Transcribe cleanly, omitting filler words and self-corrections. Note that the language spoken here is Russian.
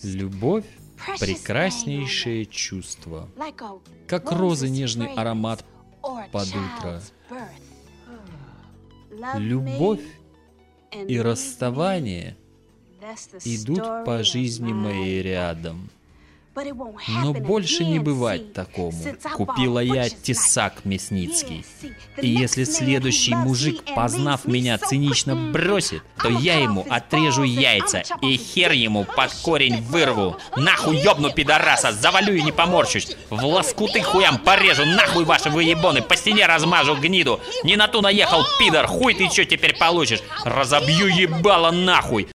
Любовь — прекраснейшее чувство, как розы нежный аромат под утро. Любовь и расставание идут по жизни моей рядом. Но больше не бывать такому. Купила я тесак мясницкий. И если следующий мужик, познав меня, цинично бросит, то я ему отрежу яйца и хер ему под корень вырву. Нахуй ёбну пидораса, завалю и не поморщусь. В лоскуты хуям порежу, нахуй ваши выебоны, по стене размажу гниду. Не на ту наехал, пидор, хуй ты чё теперь получишь? Разобью ебало нахуй.